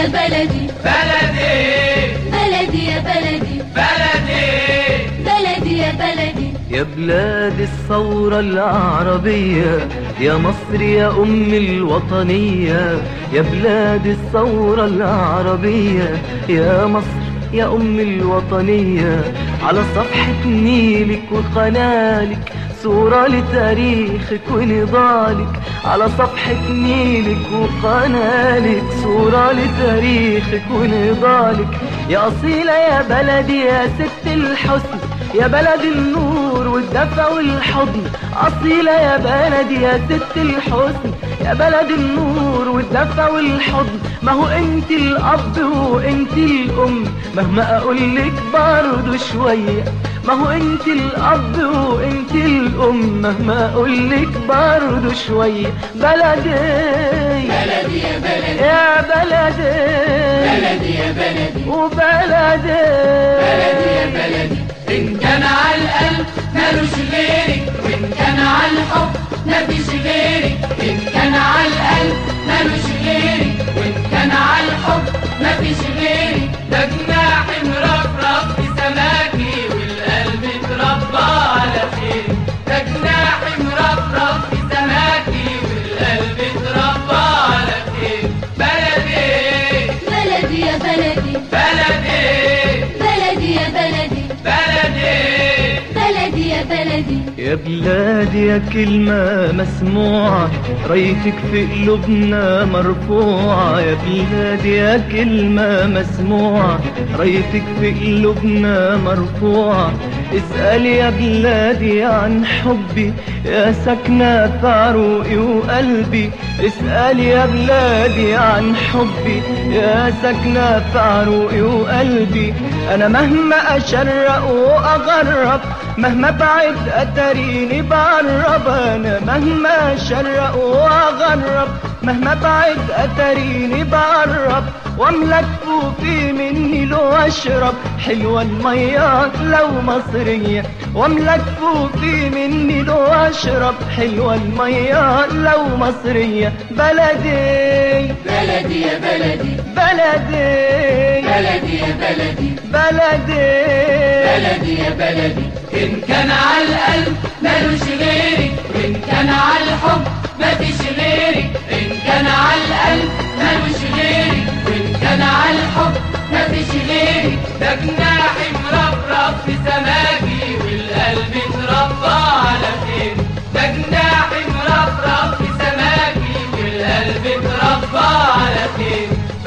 يا بلدي بلدي بلدي يا بلدي بلدي بلدي يا بلدي يا بلاد الثورة العربية، يا مصر يا أم الوطنية. يا بلاد الثورة العربية، يا مصر يا أم الوطنية. على صفحة نيلك وقنالك صورة لتاريخك ونضالك. على صفحة نيلك وقنالك صورة لتاريخك ونضالك. يا أصيلة يا بلدي يا ست الحسن، يا بلد النور والدفى والحضن. أصيلة يا بلدي يا ست الحسن، يا بلد النور والدفى والحضن. ما هو انت الأب وانت الأم، مهما أقولك برضو شوية. ما هو انت الأب وانت الأم، مهما أقولك برضو شوية. بلدي بلدي يا بلدي يا بلدي بلدي يا بلدي وبلدي بلدي يا بلدي. إن كان على القلب مالوش غيرك، وإن كان على الحب مفيش غيرك. إن كان على القلب مالوش غيرك، وإن كان على الحب مفيش غيرك. ده جناح مرفرف في سماكي والقلب اتربى على خير. ده جناح مرفرف في سماكي والقلب اتربى على خير. بلدي بلدي يا بلدي بلدي بلدي يا بلدي بلدي بلدي يا بلدي. يا بلادي يا كلمة مسموعة، رايتك في قلوبنا مرفوعة. يا بلادي يا كلمة مسموعة، رايتك في قلوبنا مرفوعة. اسأل يا بلادي عن حبي يا سكنة في عروقي وقلبي. اسأل يا بلادي عن حبي يا سكنة في عروقي وقلبي. أنا مهما أشرق وأغرب، مهما بعد أتريني بقرب. أنا مهما أشرق وأغرب، مهما بعد أتريني بقرب. واملك فوقي مني لو أشرب، حلوة المية لو مصرية. واملك فوقي مني لو أشرب، حلوة المية لو مصرية. بلدي بلدي يا بلدي بلدي بلدي يا بلدي بلدي بلدي يا بلدي. إن كان على القلب مالوش غيرك، وإن كان على الحب مفيش غيرك. إن كان على القلب مالوش غيرك، وإن كان على الحب مفيش غيرك. ده جناح مرفرف في سماكي والقلب اتربى على خير. ده جناح مرفرف في سماكي والقلب اتربى على خير.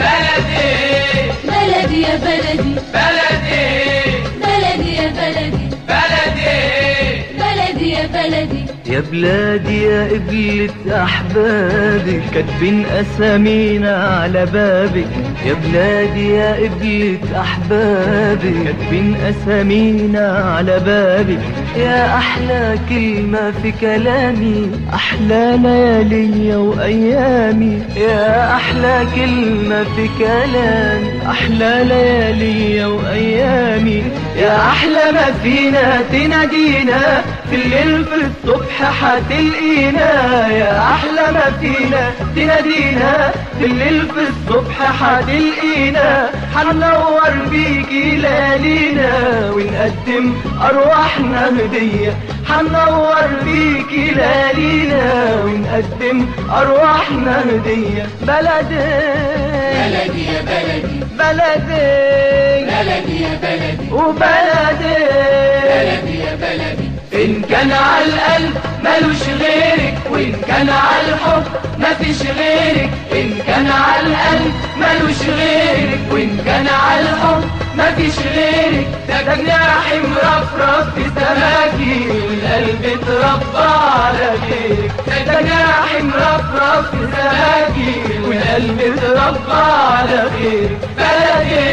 بلدي بلدي يا بلدي بلدي بلدي يا بلدي بلدي بلدي يا بلدي. يا بلادي يا قبلة أحبابك، كاتبين أسامينا على بابك. يا بلادي يا قبلة أحبابك، كاتبين أسامينا على بابك. يا أحلى كلمة في كلامي، أحلى ليالي وأيامي. يا أحلى كلمة في كلامي، أحلى ليالي وأيامي. يا أحلى ما فينا تنادينا في الليل في الصبح حتلقينا. يا أحلى ما فينا تنادينا في الليل في الصبح حتلقينا. حننور بيكي ليالينا ونقدم أرواحنا هدية. حننور بيكي ليالينا ونقدم أرواحنا هدية. بلدي بلدي يا بلدي بلدي بلدي يا بلدي وبلدي بلدي يا بلدي. إن كان على القلب مالوش غيرك، وإن كان على الحب مفيش غيرك. إن كان على القلب مالوش غيرك، وإن كان على الحب مفيش غيرك. ده جناح مرفرف في سماكي والقلب اتربى على غيرك. ده جناح مرفرف في سماكي والقلب اتربى على غيرك. بلدي